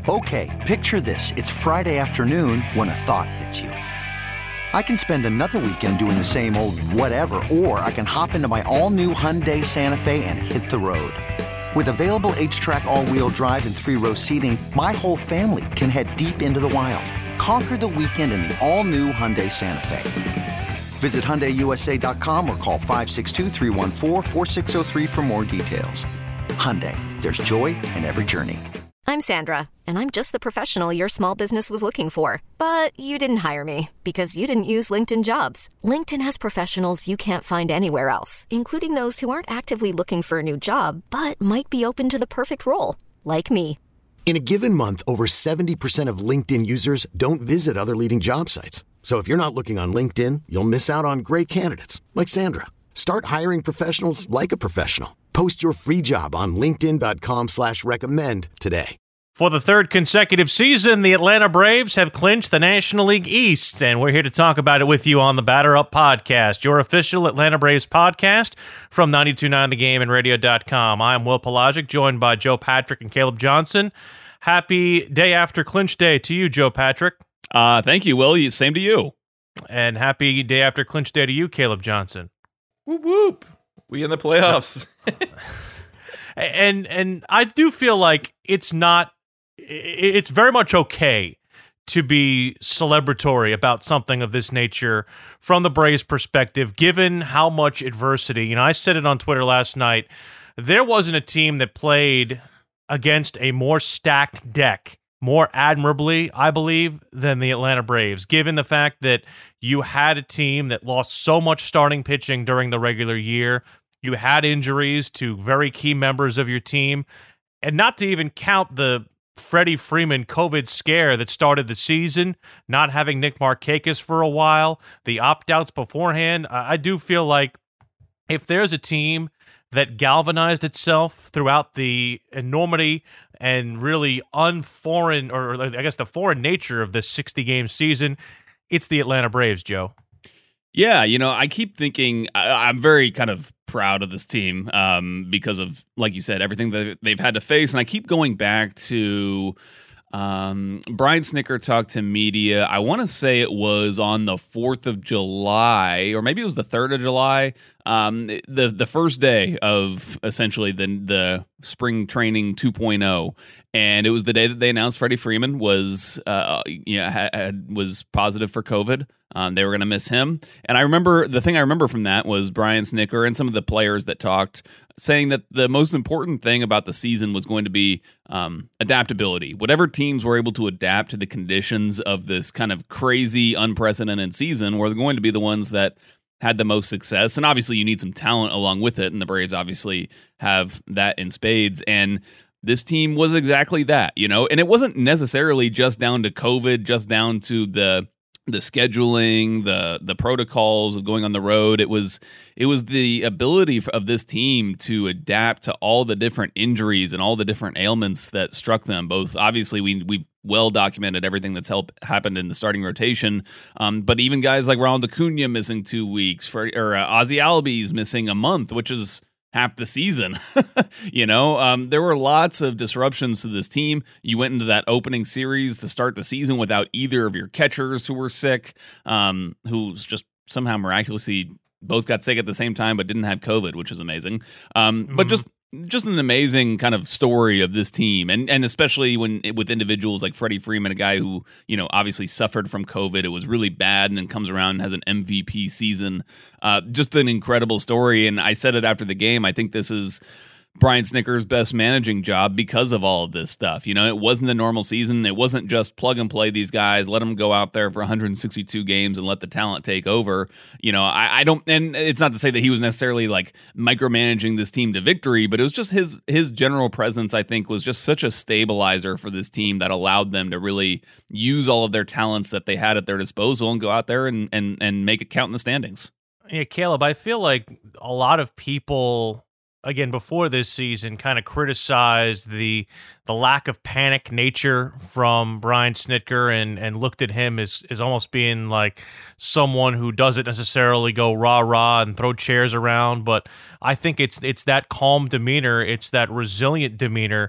Okay, picture this. It's Friday afternoon when a thought hits you. I can spend another weekend doing the same old whatever, or I can hop into my all-new Hyundai Santa Fe and hit the road. With available H-Track all-wheel drive and 3-row seating, my whole family can head deep into the wild. Conquer the weekend in the all-new Hyundai Santa Fe. Visit HyundaiUSA.com or call 562-314-4603 for more details. Hyundai, there's joy in every journey. I'm Sandra, and I'm just the professional your small business was looking for. But you didn't hire me because you didn't use LinkedIn Jobs. LinkedIn has professionals you can't find anywhere else, including those who aren't actively looking for a new job, but might be open to the perfect role, like me. In a given month, over 70% of LinkedIn users don't visit other leading job sites. So if you're not looking on LinkedIn, you'll miss out on great candidates like Sandra. Start hiring professionals like a professional. Post your free job on linkedin.com/recommend today. For the third consecutive season, the Atlanta Braves have clinched the National League East, and we're here to talk about it with you on the Batter Up Podcast, your official Atlanta Braves podcast from 92.9 The Game and radio.com. I'm Will Pelagic, joined by Joe Patrick and Caleb Johnson. Happy day after clinch day to you, Joe Patrick. Thank you, Will. Same to you. And happy day after clinch day to you, Caleb Johnson. Whoop, whoop. We in the playoffs. And I do feel like it's very much okay to be celebratory about something of this nature from the Braves' perspective, given how much adversity. You know, I said it on Twitter last night. There wasn't a team that played against a more stacked deck more admirably, I believe, than the Atlanta Braves, given the fact that you had a team that lost so much starting pitching during the regular year. You had injuries to very key members of your team, and not to even count the Freddie Freeman COVID scare that started the season, not having Nick Markakis for a while, the opt-outs beforehand. I do feel like if there's a team that galvanized itself throughout the enormity and really unforeign, or I guess the foreign nature of this 60-game season, it's the Atlanta Braves, Joe. Yeah, you know, I keep thinking I'm very kind of proud of this team because of, like you said, everything that they've had to face. And I keep going back to Brian Snitker talked to media. I want to say it was on the 4th of July, or maybe it was the 3rd of July, the first day of essentially the spring training 2.0. And it was the day that they announced Freddie Freeman was was positive for COVID. They were going to miss him. And the thing I remember from that was Brian Snitker and some of the players that talked, saying that the most important thing about the season was going to be adaptability. Whatever teams were able to adapt to the conditions of this kind of crazy, unprecedented season were going to be the ones that had the most success. And obviously you need some talent along with it, and the Braves obviously have that in spades. And this team was exactly that, you know, and it wasn't necessarily just down to COVID, just down to the scheduling, the protocols of going on the road. It was the ability of this team to adapt to all the different injuries and all the different ailments that struck them. Both, obviously, we've well documented everything that's happened in the starting rotation, but even guys like Ronald Acuna missing 2 weeks, Ozzie Albies missing a month, which is half the season. You know, there were lots of disruptions to this team. You went into that opening series to start the season without either of your catchers who were sick, who's just somehow miraculously both got sick at the same time but didn't have COVID, which is amazing. But just an amazing kind of story of this team, and especially with individuals like Freddie Freeman, a guy who, you know, obviously suffered from COVID. It was really bad, and then comes around and has an MVP season. Just an incredible story. And I said it after the game. I think this is Brian Snitker's best managing job because of all of this stuff. You know, it wasn't the normal season. It wasn't just plug and play these guys, let them go out there for 162 games and let the talent take over. You know, I don't, and it's not to say that he was necessarily like micromanaging this team to victory, but it was just his general presence, I think, was just such a stabilizer for this team that allowed them to really use all of their talents that they had at their disposal and go out there and make it count in the standings. Yeah, Caleb, I feel like a lot of people, again, before this season, kind of criticized the lack of panic nature from Brian Snitker and looked at him as almost being like someone who doesn't necessarily go rah-rah and throw chairs around. But I think it's that calm demeanor, it's that resilient demeanor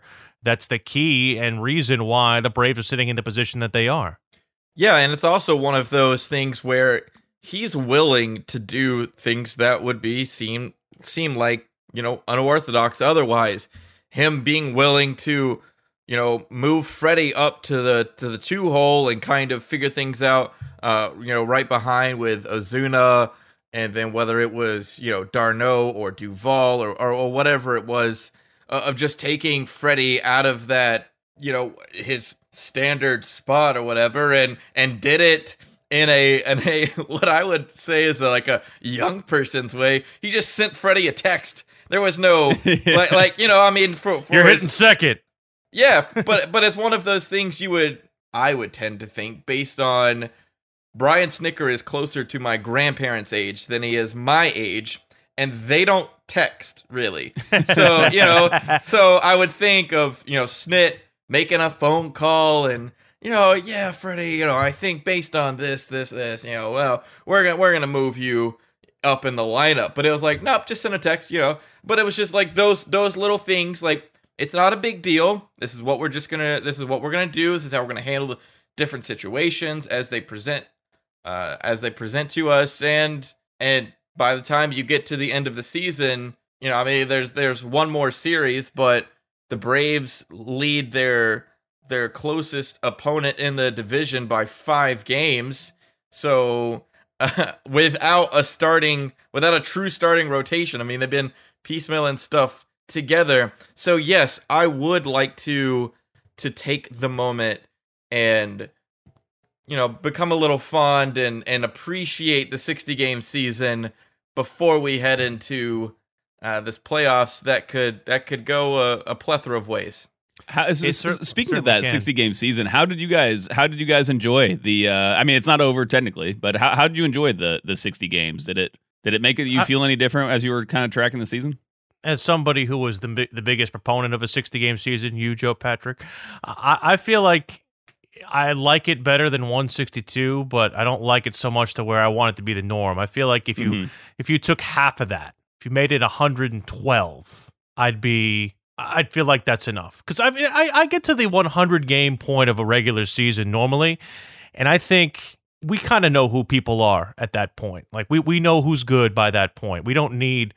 that's the key and reason why the Braves are sitting in the position that they are. Yeah, and it's also one of those things where he's willing to do things that would seem like, unorthodox otherwise. Him being willing to, move Freddie up to the 2-hole and kind of figure things out, right behind with Ozuna, and then whether it was, d'Arnaud or Duvall or whatever it was, of just taking Freddie out of that, his standard spot or whatever, and did it in a what I would say is like a young person's way. He just sent Freddie a text. There was no Yeah. for You're hitting second. Yeah, but it's one of those things I would tend to think, based on Brian Snitker is closer to my grandparents' age than he is my age, and they don't text really. So, so I would think of, Snit making a phone call and, yeah, Freddie, I think based on this, well, we're gonna move you up in the lineup. But it was like, nope, just send a text, But it was just like those little things, like, it's not a big deal. This is what we're gonna do. This is how we're gonna handle the different situations as they present to us. And by the time you get to the end of the season, there's one more series, but the Braves lead their closest opponent in the division by 5 games. So without a true starting rotation, they've been piecemealing stuff together. So yes, I would like to take the moment and become a little fond and appreciate the 60-game season before we head into this playoffs that could go a plethora of ways. Speaking of that 60-game season, how did you guys enjoy the? It's not over technically, but how did you enjoy the 60 games? Did it make you feel any different as you were kind of tracking the season? As somebody who was the biggest proponent of a 60-game season, you, Joe Patrick, I feel like I like it better than 162, but I don't like it so much to where I want it to be the norm. I feel like if you took half of that, if you made it 112, I'd feel like that's enough. Because I get to the 100-game point of a regular season normally, and I think we kind of know who people are at that point. Like we know who's good by that point. We don't need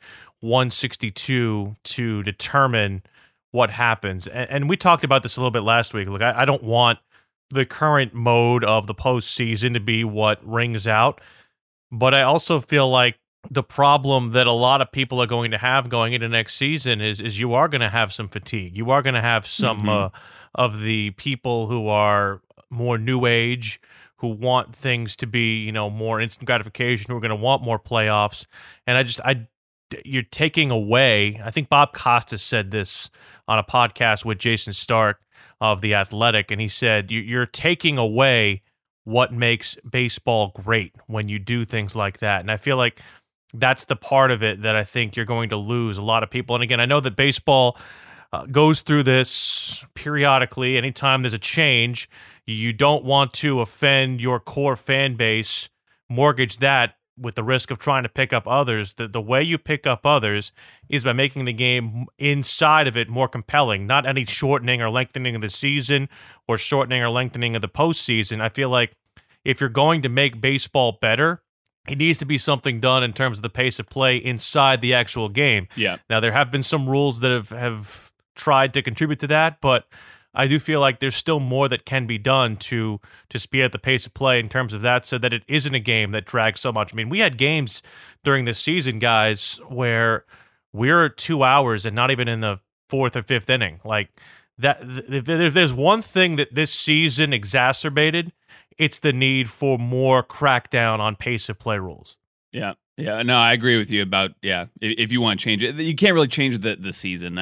162 to determine what happens. And we talked about this a little bit last week. Look, I don't want the current mode of the postseason to be what rings out, but I also feel like the problem that a lot of people are going to have going into next season is you are going to have some fatigue. You are going to have some of the people who are more new age, who want things to be, more instant gratification, who are going to want more playoffs. And you're taking away, I think Bob Costas said this on a podcast with Jason Stark of The Athletic, and he said, you're taking away what makes baseball great when you do things like that. And I feel like that's the part of it that I think you're going to lose a lot of people. And again, I know that baseball goes through this periodically. Anytime there's a change, you don't want to offend your core fan base, mortgage that with the risk of trying to pick up others. The way you pick up others is by making the game inside of it more compelling, not any shortening or lengthening of the season or shortening or lengthening of the postseason. I feel like if you're going to make baseball better, it needs to be something done in terms of the pace of play inside the actual game. Yeah. Now, there have been some rules that have tried to contribute to that, but I do feel like there's still more that can be done to speed up the pace of play in terms of that, so that it isn't a game that drags so much. We had games during this season, guys, where we're 2 hours and not even in the 4th or 5th inning. Like that, if there's one thing that this season exacerbated, it's the need for more crackdown on pace of play rules. Yeah. Yeah, no, I agree with you about, if you want to change it, you can't really change the season.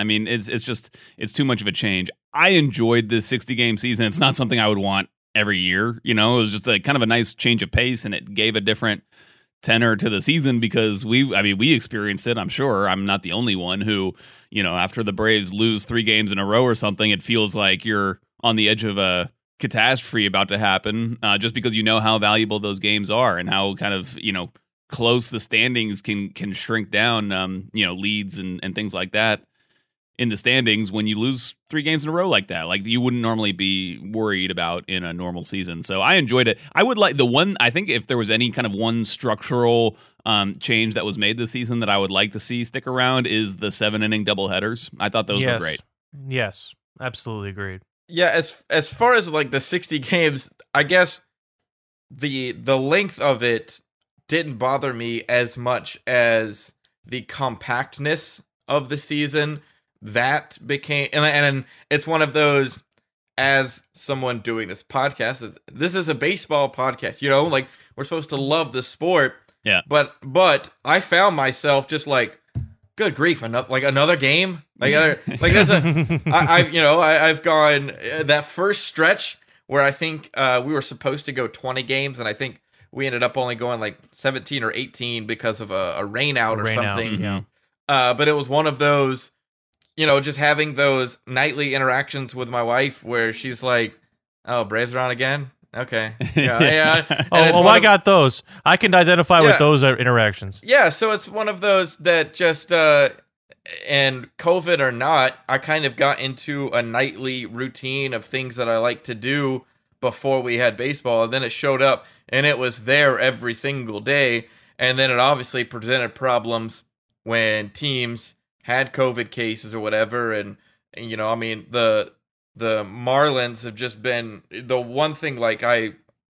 It's too much of a change. I enjoyed the 60-game season. It's not something I would want every year. It was just a kind of a nice change of pace, and it gave a different tenor to the season because we experienced it. I'm sure I'm not the only one who, after the Braves lose 3 games in a row or something, it feels like you're on the edge of a catastrophe about to happen, just because how valuable those games are and how kind of, close the standings can shrink down, leads and things like that. in the standings when you lose 3 games in a row like that. Like you wouldn't normally be worried about in a normal season. So I enjoyed it. I would like I think if there was any kind of one structural change that was made this season that I would like to see stick around is the 7-inning doubleheaders. I thought those were great. Yes, absolutely agreed. Yeah, as far as like the 60 games, I guess the length of it didn't bother me as much as the compactness of the season. That became, and it's one of those, as someone doing this podcast, this is a baseball podcast, you know, like we're supposed to love the sport. Yeah. But I found myself just like, good grief, another game? I've gone that first stretch where I think we were supposed to go 20 games, and I think we ended up only going like 17 or 18 because of a rain out or something. Yeah. But it was one of those, you know, just having those nightly interactions with my wife where she's like, "Oh, Braves are on again? Okay." Yeah. I got those. I can identify with those interactions. Yeah, so it's one of those that just, and COVID or not, I kind of got into a nightly routine of things that I like to do before we had baseball, and then it showed up, and it was there every single day, and then it obviously presented problems when teams had COVID cases or whatever, and you know, I mean, the Marlins have just been the one thing, like they'll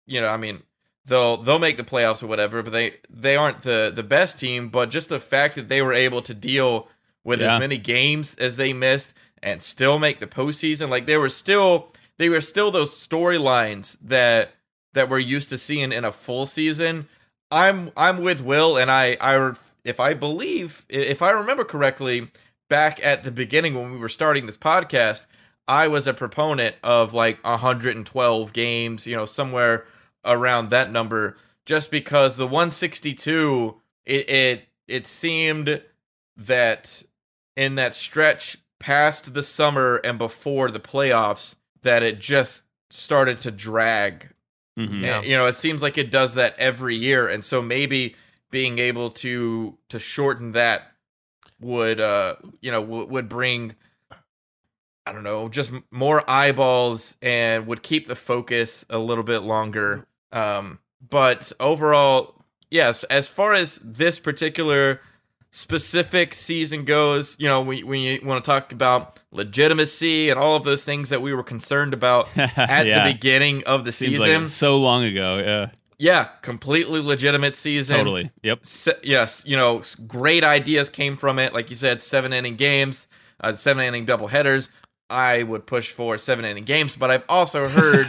make the playoffs or whatever, but they aren't the best team, but just the fact that they were able to deal with as many games as they missed and still make the postseason, like they were still those storylines that we're used to seeing in a full season. I'm with Will, and if I remember correctly, back at the beginning when we were starting this podcast, I was a proponent of like 112 games, you know, somewhere around that number, just because the 162, it seemed that in that stretch past the summer and before the playoffs, that it just started to drag. Mm-hmm. And, you know, it seems like it does that every year, and so maybe being able to shorten that would bring, I don't know, just more eyeballs and would keep the focus a little bit longer. But overall, yes, as far as this particular specific season goes, you know, when you want to talk about legitimacy and all of those things that we were concerned about at the beginning of the Seems season. like it's so long ago, Yeah, completely legitimate season. Totally. Yep. Yes, you know, great ideas came from it. Like you said, 7-inning games, 7-inning doubleheaders. I would push for 7-inning games, but I've also heard,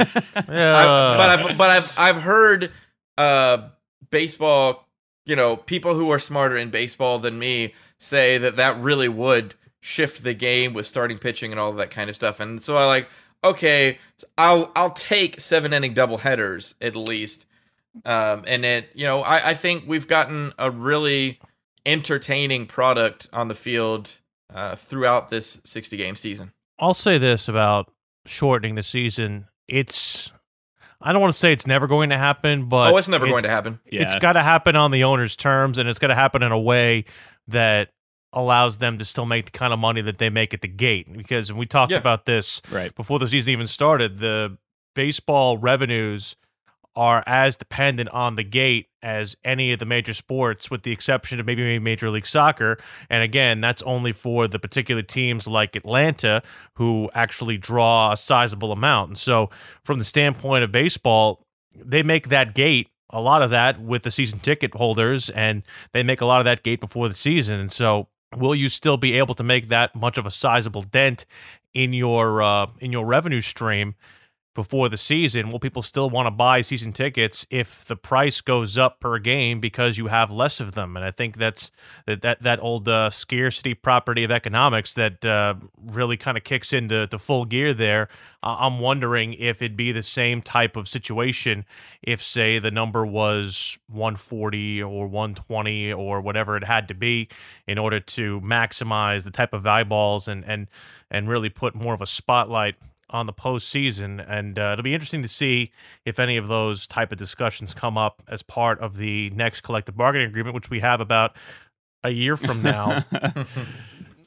I've heard baseball, you know, people who are smarter in baseball than me say that really would shift the game with starting pitching and all of that kind of stuff. And so I like, okay, I'll take 7-inning doubleheaders at least. And it, you know, I think we've gotten a really entertaining product on the field throughout this 60-game season. I'll say this about shortening the season. I don't want to say it's never going to happen, but it's never going to happen. Yeah. It's got to happen on the owner's terms, and it's got to happen in a way that allows them to still make the kind of money that they make at the gate. Because we talked about this before the season even started, the baseball revenues are as dependent on the gate as any of the major sports, with the exception of maybe Major League Soccer. And again, that's only for the particular teams like Atlanta, who actually draw a sizable amount. And so from the standpoint of baseball, they make that gate, a lot of that with the season ticket holders, and they make a lot of that gate before the season. And so will you still be able to make that much of a sizable dent in your revenue stream before the season? Will people still want to buy season tickets if the price goes up per game because you have less of them? And I think that's that old scarcity property of economics that really kind of kicks into full gear there. I'm wondering if it'd be the same type of situation if, say, the number was 140 or 120 or whatever it had to be in order to maximize the type of eyeballs and really put more of a spotlight on the postseason. And it'll be interesting to see if any of those type of discussions come up as part of the next collective bargaining agreement, which we have about a year from now.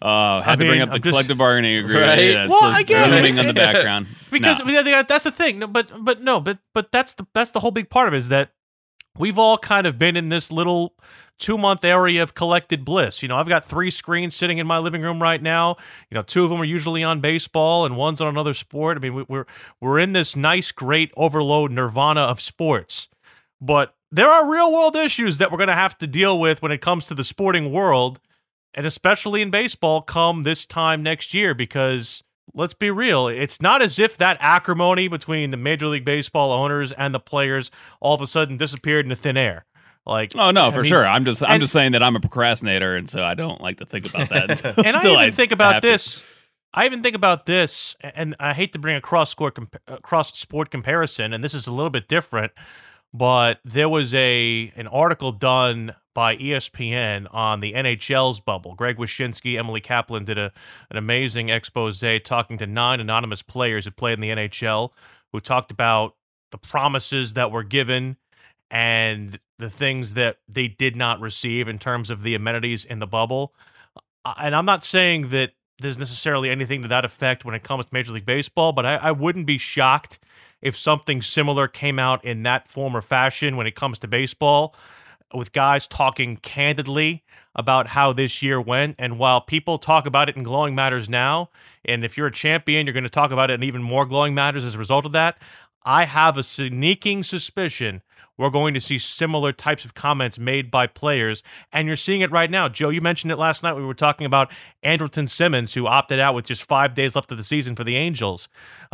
Had to bring up the collective bargaining agreement. Right? Yeah, Well, it's booming on the background. Because that's the thing. No, but that's the whole big part of it, is that we've all kind of been in this little 2-month area of collected bliss. I've got 3 screens sitting in my living room right now. 2 of them are usually on baseball and one's on another sport. I mean, we're in this nice, great overload nirvana of sports. But there are real world issues that we're going to have to deal with when it comes to the sporting world, and especially in baseball come this time next year, because let's be real, it's not as if that acrimony between the Major League Baseball owners and the players all of a sudden disappeared into thin air. Oh no, for sure. I'm just saying that I'm a procrastinator, and so I don't like to think about that. And I even think about this. I even think about this, and I hate to bring a cross-sport comparison, and this is a little bit different, but there was an article done by ESPN on the NHL's bubble. Greg Wyshynski, Emily Kaplan did an amazing expose talking to 9 anonymous players who played in the NHL, who talked about the promises that were given and the things that they did not receive in terms of the amenities in the bubble. And I'm not saying that there's necessarily anything to that effect when it comes to Major League Baseball, but I wouldn't be shocked if something similar came out in that form or fashion when it comes to baseball, with guys talking candidly about how this year went. And while people talk about it in glowing matters now, and if you're a champion, you're going to talk about it in even more glowing matters as a result of that, I have a sneaking suspicion we're going to see similar types of comments made by players, and you're seeing it right now. Joe, you mentioned it last night. We were talking about Andrelton Simmons, who opted out with just 5 days left of the season for the Angels.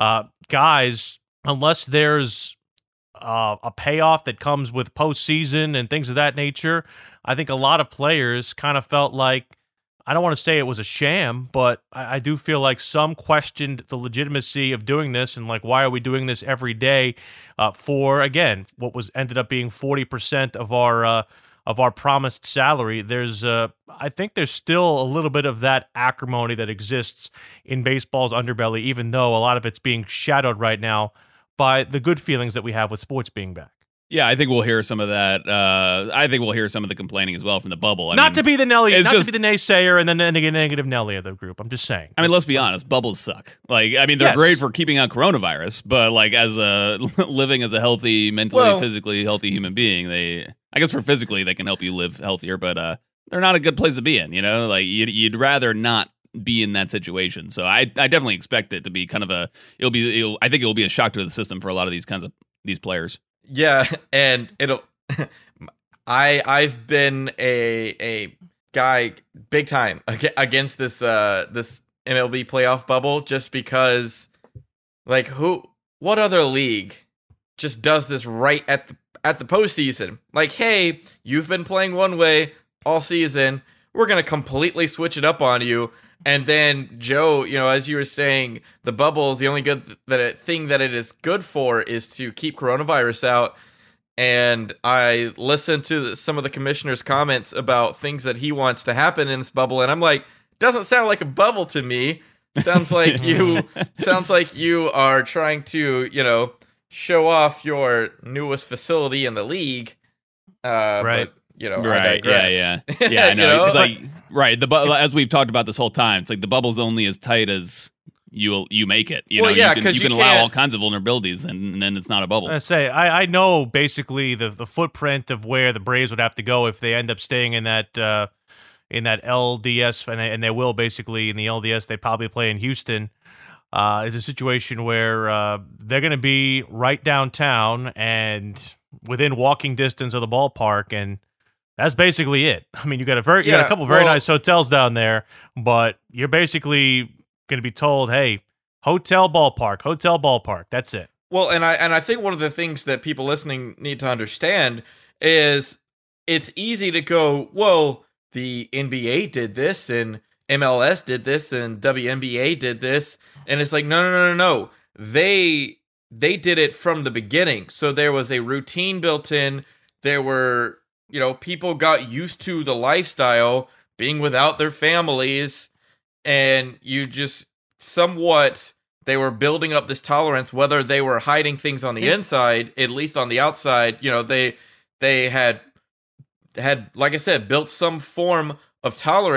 Guys, unless there's a payoff that comes with postseason and things of that nature, I think a lot of players kind of felt like, I don't want to say it was a sham, but I do feel like some questioned the legitimacy of doing this, and like, why are we doing this every day for, again, what was ended up being 40% of our promised salary. I think there's still a little bit of that acrimony that exists in baseball's underbelly, even though a lot of it's being shadowed right now by the good feelings that we have with sports being back. Yeah, I think we'll hear some of that. I think we'll hear some of the complaining as well from the bubble. Not to be the naysayer and then the negative Nelly of the group. I'm just saying. I mean, let's be honest. Bubbles suck. They're great for keeping out coronavirus, but as living as a healthy, mentally, physically healthy human being, I guess for physically they can help you live healthier, but they're not a good place to be in. You'd rather not be in that situation. So I definitely expect it to be kind of I think it will be a shock to the system for a lot of these players. Yeah, and I've been a guy big time against this MLB playoff bubble, just because what other league just does this right at the postseason? Like, hey, you've been playing one way all season, we're gonna completely switch it up on you. And then, Joe, as you were saying, the bubble is the only thing that it is good for is to keep coronavirus out. And I listened to some of the commissioner's comments about things that he wants to happen in this bubble, and I'm like, doesn't sound like a bubble to me. Sounds like you are trying to, show off your newest facility in the league. Right. But, I digress. Yeah, I know. It's right. As we've talked about this whole time, it's like the bubble's only as tight as you make it. You can allow all kinds of vulnerabilities, and then it's not a bubble. I know basically the footprint of where the Braves would have to go if they end up staying in that LDS, and they will basically in the LDS. They probably play in Houston. Is a situation where they're going to be right downtown and within walking distance of the ballpark, and that's basically it. I mean, you got a couple very nice hotels down there, but you're basically going to be told, "Hey, hotel ballpark. That's it." Well, and I think one of the things that people listening need to understand is it's easy to go, "Well, the NBA did this, and MLS did this, and WNBA did this," and it's like, no. They did it from the beginning, so there was a routine built in. There were people got used to the lifestyle, being without their families, and you just they were building up this tolerance, whether they were hiding things on the inside, at least on the outside, they had, like I said, built some form of tolerance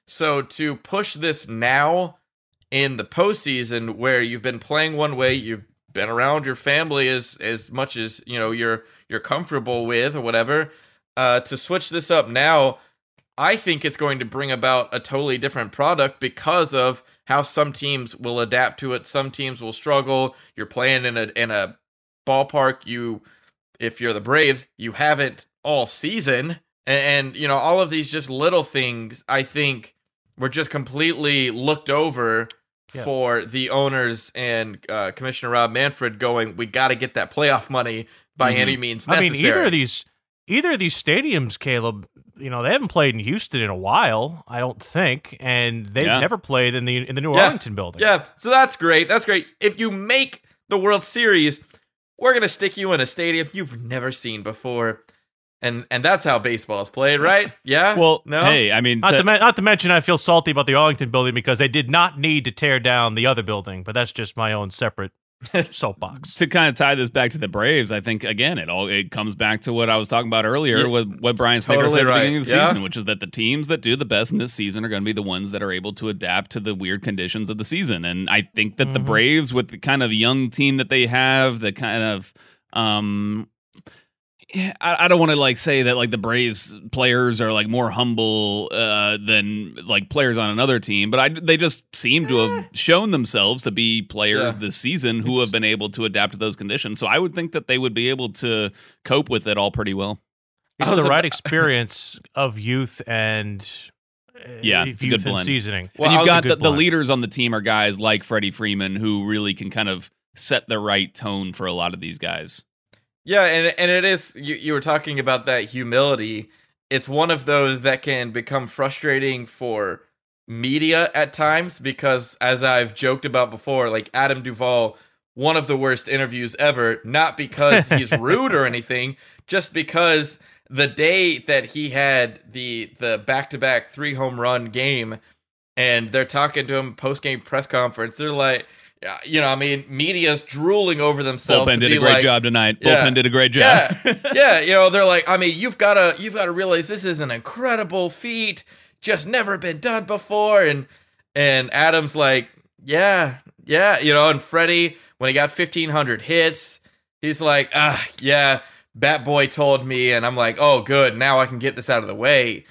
So to push this now in the postseason, where you've been playing one way, you've been around your family as much as you're comfortable with or whatever, to switch this up now, I think it's going to bring about a totally different product because of how some teams will adapt to it. Some teams will struggle. You're playing in a ballpark. If you're the Braves, you haven't all season, and all of these just little things, I think, were just completely looked over for the owners and Commissioner Rob Manfred going, we got to get that playoff money by any means necessary. I mean, either of these stadiums, Caleb, they haven't played in Houston in a while, I don't think, and they've never played in the new Arlington building. Yeah, so that's great. That's great. If you make the World Series, we're going to stick you in a stadium you've never seen before. And that's how baseball is played, right? Yeah? Well, no? Hey, I mean... Not to mention I feel salty about the Arlington building because they did not need to tear down the other building, but that's just my own separate soapbox. To kind of tie this back to the Braves, I think, again, it comes back to what I was talking about earlier with what Brian Snitker said at the beginning of the season, which is that the teams that do the best in this season are going to be the ones that are able to adapt to the weird conditions of the season. And I think that the Braves, with the kind of young team that they have, the kind of... I don't want to say that the Braves players are more humble than players on another team, but they just seem to have shown themselves to be players this season who have been able to adapt to those conditions. So I would think that they would be able to cope with it all pretty well. It's the right experience of youth and it's a good blend. Seasoning. Well, and you've got the leaders on the team are guys like Freddie Freeman who really can kind of set the right tone for a lot of these guys. Yeah, and it is, you were talking about that humility. It's one of those that can become frustrating for media at times because, as I've joked about before, Adam Duvall, one of the worst interviews ever, not because he's rude or anything, just because the day that he had the back-to-back 3 home run game and they're talking to him post-game press conference, they're like... media's drooling over themselves. Bullpen did a great job tonight. Bullpen did a great job. They're like, you've got to realize this is an incredible feat, just never been done before. And Adam's like, and Freddie, when he got 1,500 hits, he's like, Bat Boy told me, and I'm like, oh, good, now I can get this out of the way.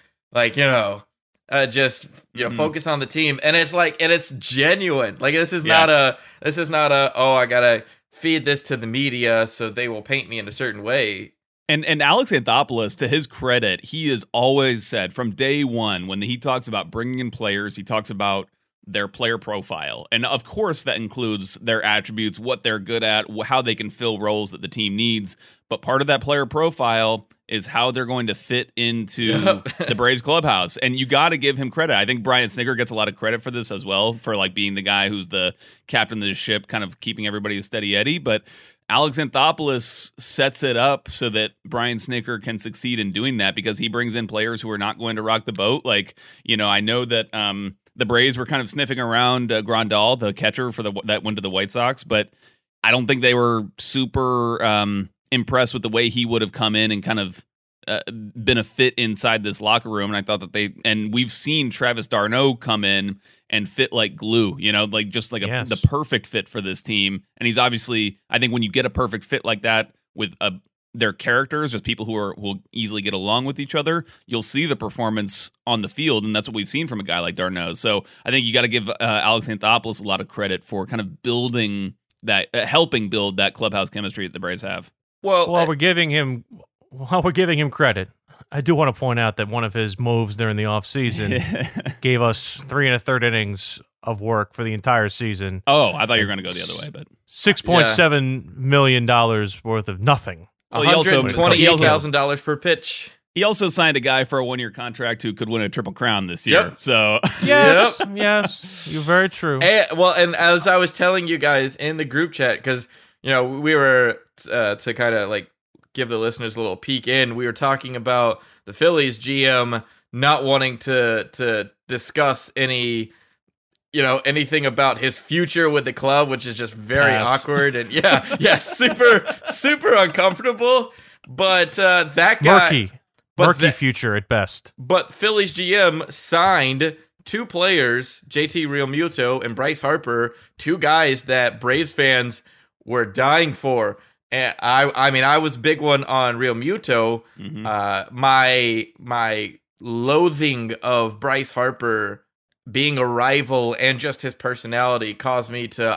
Focus on the team, and it's genuine. This is not a I gotta feed this to the media so they will paint me in a certain way. And Alex Anthopoulos, to his credit, he has always said from day one when he talks about bringing in players, he talks about their player profile, and of course that includes their attributes, what they're good at, how they can fill roles that the team needs. But part of that player profile is how they're going to fit into the Braves clubhouse. And you got to give him credit. I think Brian Snitker gets a lot of credit for this as well, for being the guy who's the captain of the ship, kind of keeping everybody a steady Eddie. But Alex Anthopoulos sets it up so that Brian Snitker can succeed in doing that because he brings in players who are not going to rock the boat. I know that the Braves were kind of sniffing around Grandal, the catcher that went to the White Sox, but I don't think they were super impressed with the way he would have come in and kind of been a fit inside this locker room. And I thought that and we've seen Travis d'Arnaud come in and fit like glue, the perfect fit for this team. And he's obviously, I think when you get a perfect fit like that with their characters, just people who will easily get along with each other, you'll see the performance on the field, and that's what we've seen from a guy like d'Arnaud. So I think you got to give Alex Anthopoulos a lot of credit for kind of building that, helping build that clubhouse chemistry that the Braves have. Well, while we're giving him credit, I do want to point out that one of his moves during the offseason gave us 3 1/3 innings of work for the entire season. Oh, I thought you were going to go the other way, but $6.7 million worth of nothing. Well, he also $28,000 per pitch. He also signed a guy for a 1-year contract who could win a Triple Crown this year. Yep. So yes, you're very true. And as I was telling you guys in the group chat, because we were to kind of give the listeners a little peek in, we were talking about the Phillies GM not wanting to discuss anything about his future with the club, which is just very awkward and super uncomfortable. But that guy, murky future at best. But Phillies GM signed two players, JT Realmuto and Bryce Harper, two guys that Braves fans were dying for. And I mean, I was a big one on Realmuto. My loathing of Bryce Harper being a rival and just his personality caused me to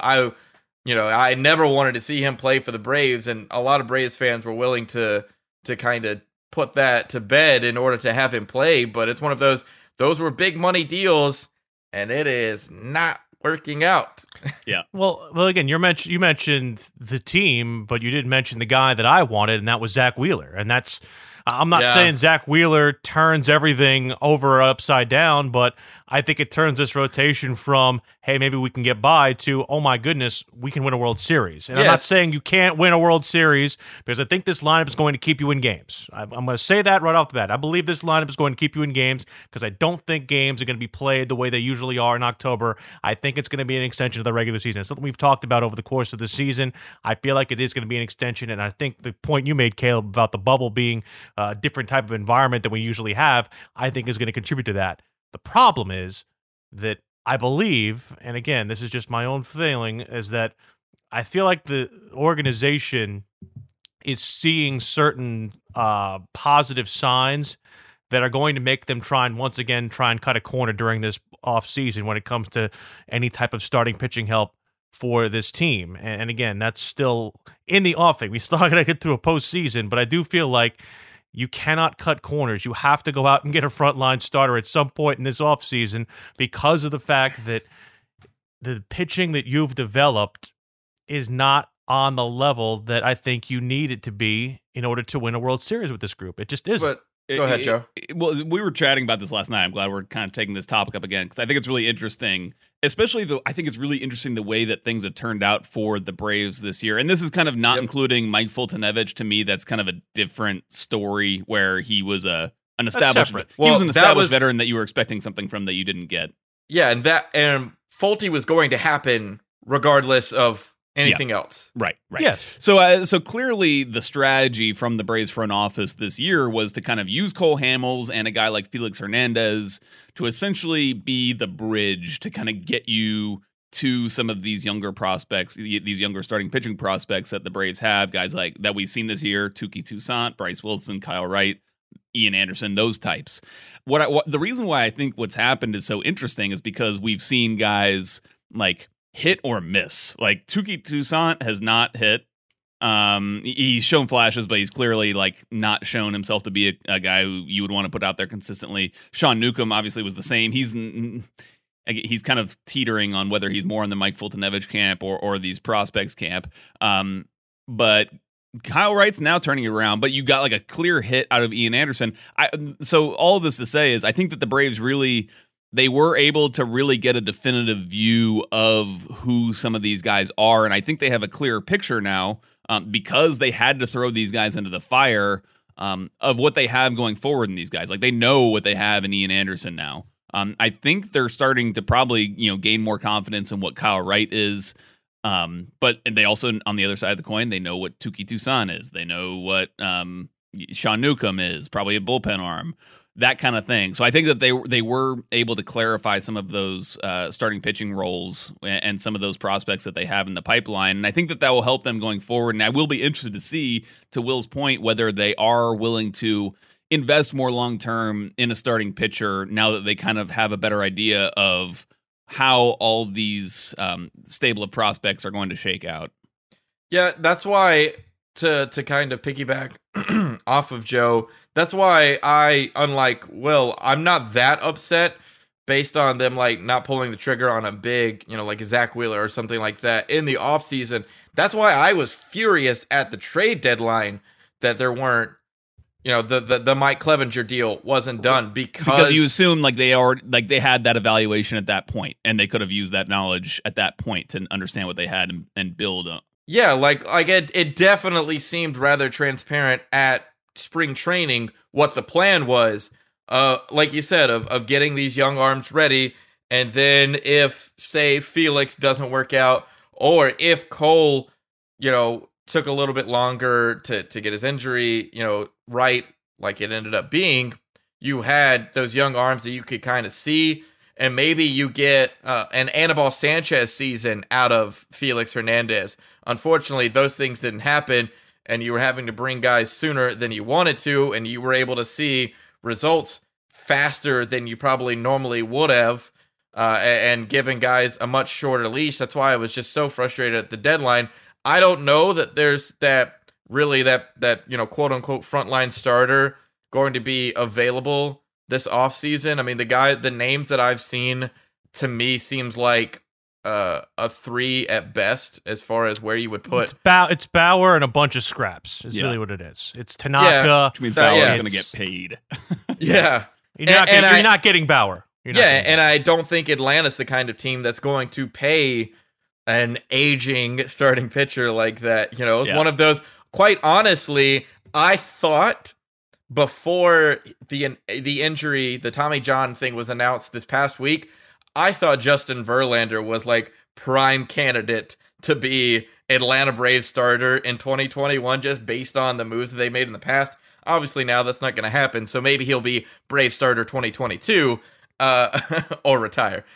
I never wanted to see him play for the Braves, and a lot of Braves fans were willing to kind of put that to bed in order to have him play. But it's one of those were big money deals, and it is not working out. Yeah. Well, again, you mentioned the team, but you didn't mention the guy that I wanted, and that was Zach Wheeler. And that's, I'm not saying Zach Wheeler turns everything over upside down, but I think it turns this rotation from, hey, maybe we can get by, to, oh my goodness, we can win a World Series. And I'm not saying you can't win a World Series, because I think this lineup is going to keep you in games. I'm going to say that right off the bat. I believe this lineup is going to keep you in games, because I don't think games are going to be played the way they usually are in October. I think it's going to be an extension of the regular season. It's something we've talked about over the course of the season. I feel like it is going to be an extension, and I think the point you made, Caleb, about the bubble being a different type of environment than we usually have, I think is going to contribute to that. The problem is that I believe, and again, this is just my own feeling, is that I feel like the organization is seeing certain positive signs that are going to make them try and cut a corner during this offseason when it comes to any type of starting pitching help for this team. And again, that's still in the offing. We still got to get through a postseason, but I do feel like you cannot cut corners. You have to go out and get a frontline starter at some point in this offseason, because of the fact that the pitching that you've developed is not on the level that I think you need it to be in order to win a World Series with this group. It just isn't. But go ahead, Joe. Well, we were chatting about this last night. I'm glad we're kind of taking this topic up again, because I think it's really interesting, especially I think it's really interesting the way that things have turned out for the Braves this year. And this is kind of not including Mike Fultonevich. To me, that's kind of a different story, where he was an established veteran that you were expecting something from that you didn't get. Yeah, and Fulte was going to happen regardless of anything else. Right. Yes. So clearly the strategy from the Braves front office this year was to kind of use Cole Hamels and a guy like Felix Hernandez to essentially be the bridge to kind of get you to some of these younger prospects, these younger starting pitching prospects that the Braves have, guys like that we've seen this year, Touki Toussaint, Bryce Wilson, Kyle Wright, Ian Anderson, those types. The reason why I think what's happened is so interesting is because we've seen guys like hit or miss. Like Touki Toussaint has not hit. He's shown flashes, but he's clearly like not shown himself to be a guy who you would want to put out there consistently. Sean Newcomb obviously was the same. He's kind of teetering on whether he's more in the Mike Fultonevich camp or these prospects camp. But Kyle Wright's now turning it around, but you got like a clear hit out of Ian Anderson. So all of this to say is I think that the Braves they were able to really get a definitive view of who some of these guys are. And I think they have a clearer picture now because they had to throw these guys into the fire of what they have going forward in these guys. Like they know what they have in Ian Anderson now. I think they're starting to probably, gain more confidence in what Kyle Wright is. But they also, on the other side of the coin, they know what Touki Toussaint is. They know what Sean Newcomb is, probably a bullpen arm. That kind of thing. So I think that they were able to clarify some of those starting pitching roles and some of those prospects that they have in the pipeline. And I think that will help them going forward. And I will be interested to see, to Will's point, whether they are willing to invest more long-term in a starting pitcher now that they kind of have a better idea of how all these stable of prospects are going to shake out. Yeah, that's why, to kind of piggyback off of Joe, that's why unlike Will, I'm not that upset based on them like not pulling the trigger on a big, like a Zach Wheeler or something like that in the offseason. That's why I was furious at the trade deadline that there weren't, the Mike Clevenger deal wasn't done because you assume they had that evaluation at that point, and they could have used that knowledge at that point to understand what they had and build up. Yeah, like it definitely seemed rather transparent at spring training what the plan was, like you said, of getting these young arms ready, and then if, say, Felix doesn't work out, or if Cole, took a little bit longer to get his injury, right, like it ended up being, you had those young arms that you could kind of see, and maybe you get an Anibal Sanchez season out of Felix Hernandez. Unfortunately, those things didn't happen, and you were having to bring guys sooner than you wanted to, and you were able to see results faster than you probably normally would have, and giving guys a much shorter leash. That's why I was just so frustrated at the deadline. I don't know that there's that quote unquote frontline starter going to be available this offseason. I mean, the names that I've seen, to me, seems like a 3 at best as far as where you would put. It's Bauer and a bunch of scraps is really what it is. It's Tanaka. Which means Bauer is going to get paid. Yeah. You're not getting Bauer. And I don't think Atlanta's the kind of team that's going to pay an aging starting pitcher like that. It's one of those. Quite honestly, I thought before the injury, the Tommy John thing was announced this past week, I thought Justin Verlander was like prime candidate to be Atlanta Braves starter in 2021, just based on the moves that they made in the past. Obviously, now that's not going to happen, so maybe he'll be Brave starter 2022 or retire.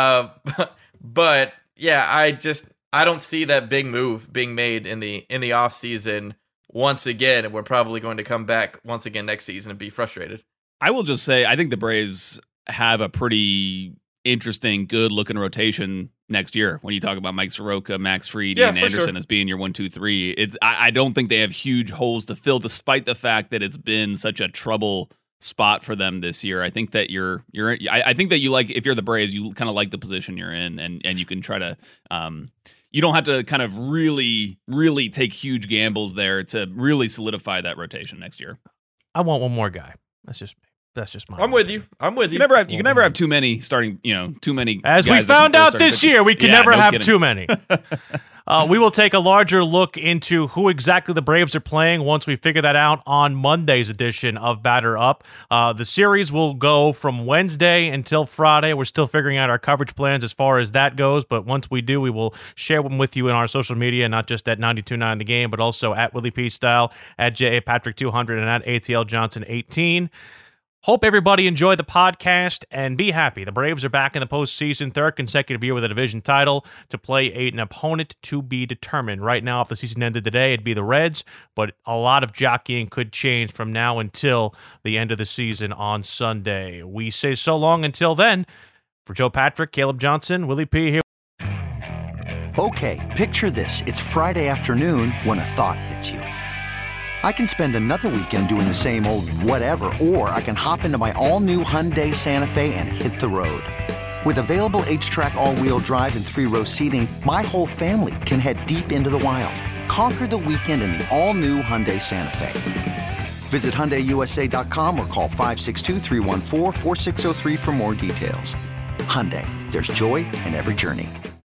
But yeah, I don't see that big move being made in the offseason once again, and we're probably going to come back once again next season and be frustrated. I will just say, I think the Braves have a pretty interesting, good-looking rotation next year. When you talk about Mike Soroka, Max Fried, and Anderson as being your 1, 2, 3, I don't think they have huge holes to fill, despite the fact that it's been such a trouble spot for them this year. I think that I think that you like, if you're the Braves, you kind of like the position you're in, and you can try to. You don't have to kind of really, really take huge gambles there to really solidify that rotation next year. I want one more guy. That's just my. I'm with you. You can never have too many starting. Too many. As we found out this year, we can never have too many. We will take a larger look into who exactly the Braves are playing once we figure that out on Monday's edition of Batter Up. The series will go from Wednesday until Friday. We're still figuring out our coverage plans as far as that goes, but once we do, we will share them with you in our social media, not just at 92.9 The Game, but also at Willie P. Style, at JAPatrick200, and at ATL Johnson 18. Hope everybody enjoyed the podcast and be happy. The Braves are back in the postseason, third consecutive year with a division title, to play an opponent to be determined. Right now, if the season ended today, it'd be the Reds, but a lot of jockeying could change from now until the end of the season on Sunday. We say so long until then. For Joe Patrick, Caleb Johnson, Willie P. here. Okay, picture this. It's Friday afternoon when a thought hits you. I can spend another weekend doing the same old whatever, or I can hop into my all-new Hyundai Santa Fe and hit the road. With available H-Track all-wheel drive and 3-row seating, my whole family can head deep into the wild. Conquer the weekend in the all-new Hyundai Santa Fe. Visit HyundaiUSA.com or call 562-314-4603 for more details. Hyundai, there's joy in every journey.